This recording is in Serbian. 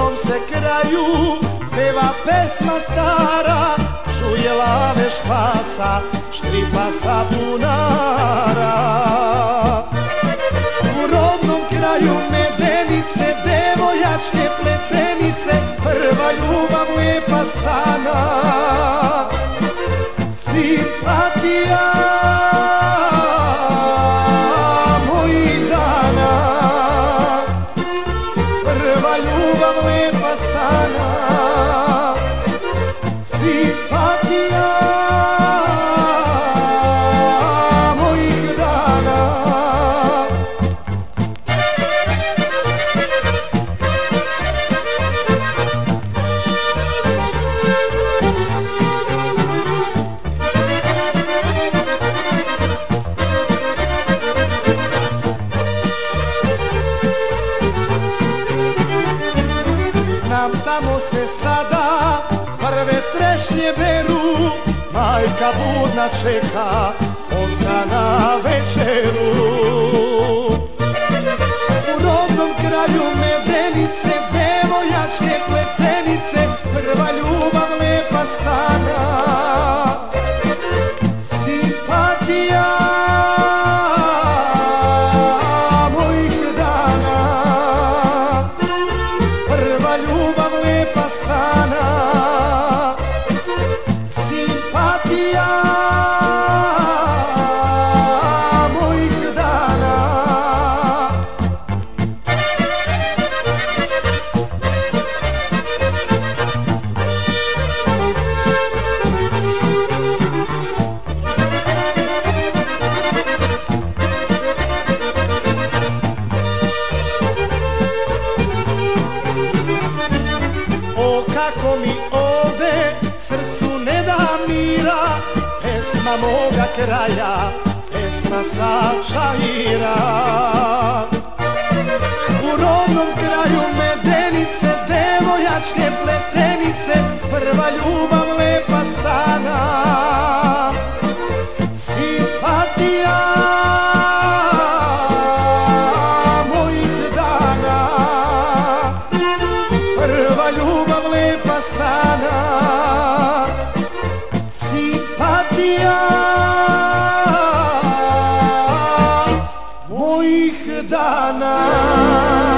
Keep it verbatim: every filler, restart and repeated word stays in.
drugom se kraju peva pesma stara, čuje laveš pasa, štripa sa bunara. U rodnom kraju Medenice, devojačke pletenice, prva ljubav lepa stana, simpatija mojih dana. Prva ljubav lepa stana, simpatija mojih dana. Znam, tamo se sada prve trešnje beru, majka budna čeka oca na večeru. U rodnom kraju Medenice, devojačke pletenice, prva ljubav lepa stana, simpatija mojih dana. Prva ljubav lepa stana, simpatija mojih dana. O, kako mi ovde srcu ne da mira, pesma moga kraja, pesma sa Čaira. U rodnom kraju Medenice, devojačke pletenice, prva ljubav lepa stana, simpatija mojih dana. Prva ljubav lepa stana, simpatija mojih dana.